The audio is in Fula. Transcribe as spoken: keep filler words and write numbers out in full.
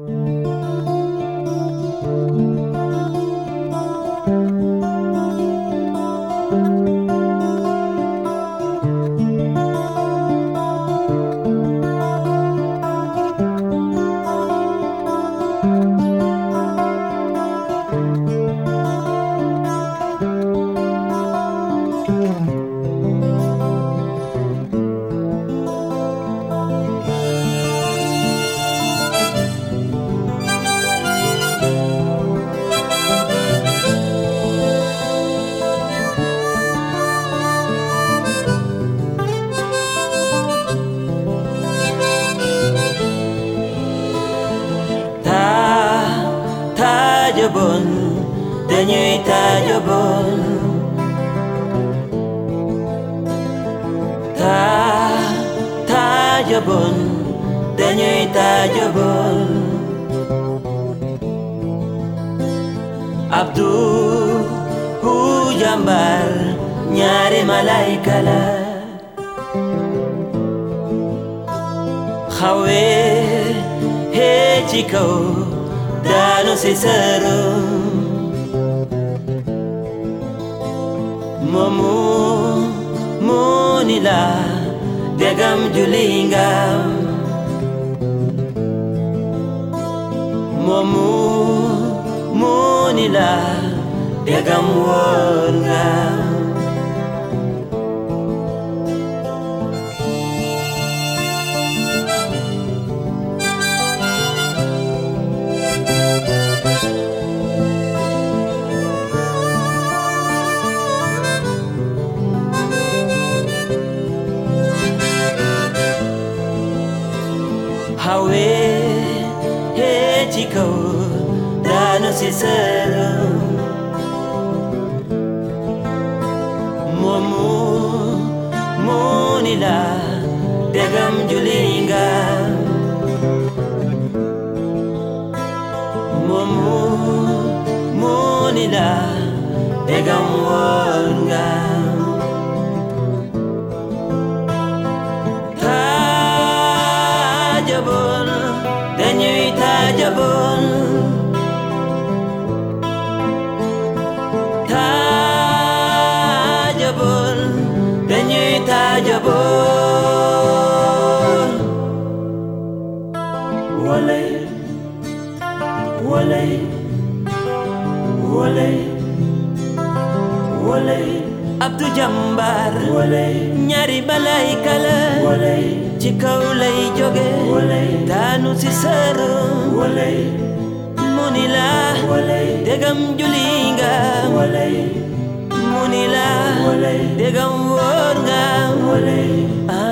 Tajabon, dañuy tajabon. Ta tajabon, dañuy tajabon. Abdu hu jambar ñaari malaika la xawe he ci kaw daanu si sërëm moomu moo ni la degam juli ngam moomu moo ni la degam woor ngam hawe he ci kaw daanu si sërëm moomu moo ni la degam juli ngam moomu moo ni la degam woor ngam tajabon dañuy tajabon tajabon dañuy tajabon walay walay walay walay Abdu Jambar walay ñaari malaika la walay ci kaw lay jóge daanu si sërëm mu ni la degam juli nga mu ni la degam woor nga